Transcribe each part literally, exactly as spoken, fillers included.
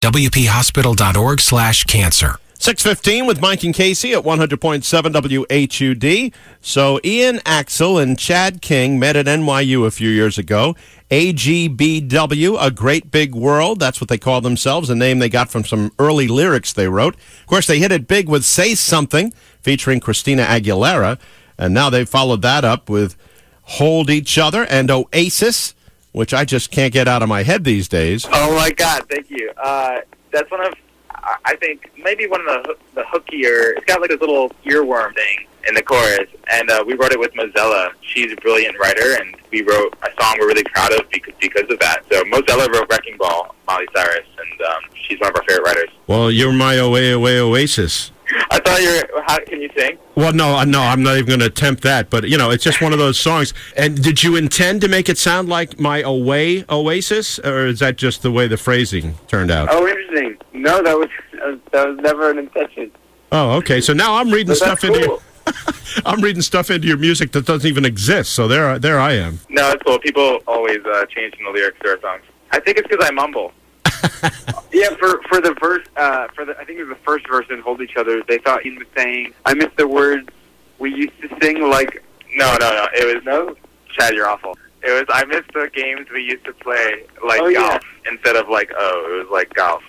W P hospital dot org slash cancer. six fifteen with Mike and Casey at one hundred point seven W H U D. So Ian Axel and Chad King met at N Y U a few years ago. A G B W, A Great Big World. That's what they call themselves, a name they got from some early lyrics they wrote. Of course, they hit it big with Say Something, featuring Christina Aguilera. And now they've followed that up with Hold Each Other and Oasis, which I just can't get out of my head these days. Oh, my God. Thank you. Uh, that's one of, I think, maybe one of the the hookier. It's got like this little earworm thing in the chorus, and uh, we wrote it with Mozella. She's a brilliant writer, and we wrote a song we're really proud of because, because of that. So Mozella wrote Wrecking Ball, Miley Cyrus, and um, she's one of our favorite writers. Well, you're my Away Away Oasis. I thought you were, how, can you sing? Well, no, no, I'm not even going to attempt that, but, you know, it's just one of those songs. And did you intend to make it sound like my Away Oasis, or is that just the way the phrasing turned out? Oh, interesting. No, that was that was never an intention. Oh, okay. So now I'm reading But stuff that's into cool. your, I'm reading stuff into your music that doesn't even exist. So there, there I am. No, it's cool. People always uh, changing the lyrics to our songs. I think it's because I mumble. Yeah, for for the verse, uh, for the I think it was the first verse in "Hold Each Other." They thought he was saying, "I miss the words we used to sing." Like, no, no, no. It was no. Chad, you're awful. It was, "I miss the games we used to play, like Oh, golf," instead of like, "Oh," it was like golf.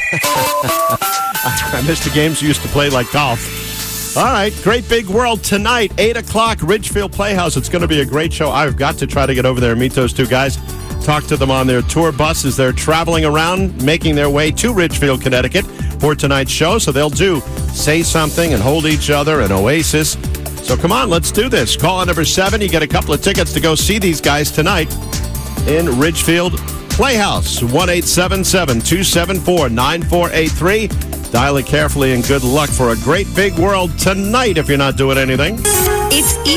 I missed the games we used to play like golf. All right, Great Big World tonight, eight o'clock, Ridgefield Playhouse. It's going to be a great show. I've got to try to get over there and meet those two guys. Talk to them on their tour bus as they're traveling around, making their way to Ridgefield, Connecticut for tonight's show. So they'll do Say Something and Hold Each Other and Oasis. So come on, let's do this. Call in number seven. You get a couple of tickets to go see these guys tonight in Ridgefield Playhouse. one eight seven seven, two seven four, nine four eight three. Dial it carefully and good luck for a Great Big World tonight if you're not doing anything. It's